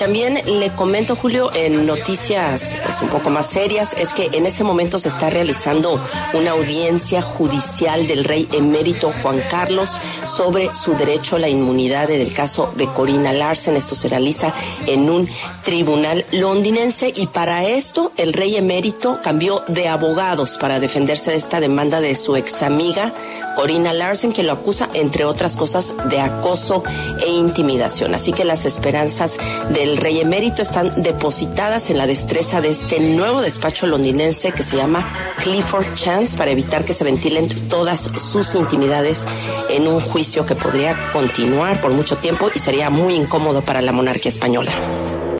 También le comento, Julio, en noticias pues un poco más serias, es que en este momento se está realizando una audiencia judicial del rey emérito Juan Carlos sobre su derecho a la inmunidad en el caso de Corina Larsen. Esto se realiza en un tribunal londinense y para esto el rey emérito cambió de abogados para defenderse de esta demanda de su ex amiga Corina Larsen, que lo acusa, entre otras cosas, de acoso e intimidación. Así que las esperanzas del rey emérito están depositadas en la destreza de este nuevo despacho londinense que se llama Clifford Chance, para evitar que se ventilen todas sus intimidades en un juicio que podría continuar por mucho tiempo y sería muy incómodo para la monarquía española.